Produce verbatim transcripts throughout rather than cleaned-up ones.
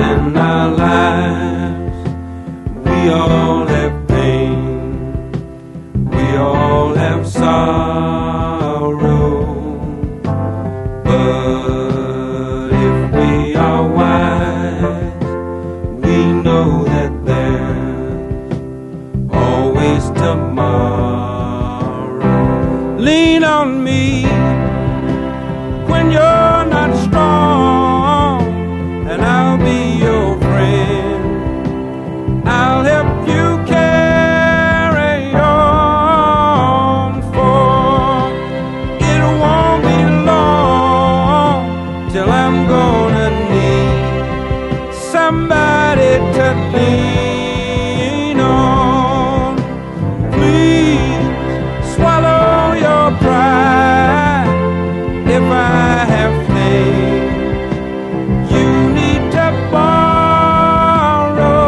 in our lives. We all have pain, we all have sorrow, but if we are wise, we know that there's always tomorrow. Lean on me when you're not strong, and I'll be your friend. I'll help you carry on, for it won't be long till I'm gonna need somebody to lean on. Please swallow your pride. If I have faith, you need to borrow,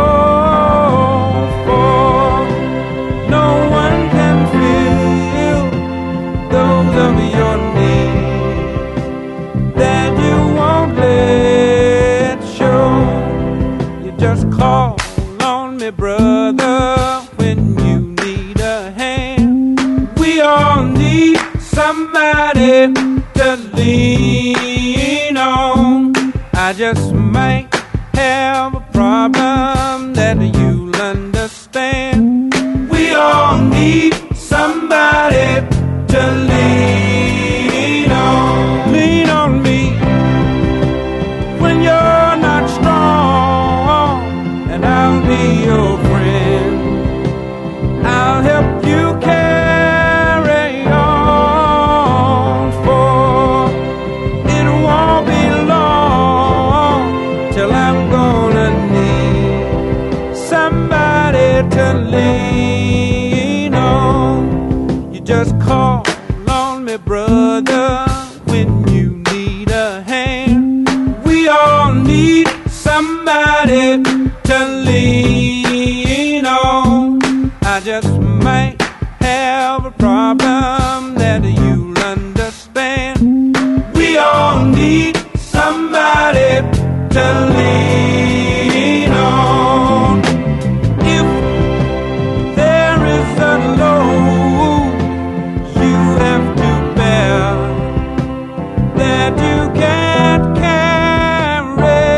for no one can fill those of your needs that you won't let show. You just call on me, brother, when you need a hand. We all need somebody to lean on. I just might have a problem that you'll understand. We all need somebody to lean on. Lean on me when you're not strong, and I'll be your friend. I'll help you carry on, for it won't be long till I'm gonna need somebody to lean on. You just call on me, brother, when you need a hand. We all need somebody to lean on. I just might have a problem that you'll understand. We all need somebody to lean on. If there is a load you have to bear that you can't carry,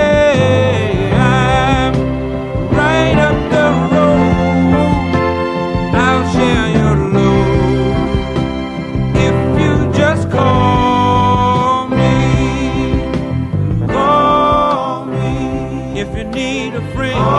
I'm right up the road. I'll share your load if you just call me. Call me if you need a friend.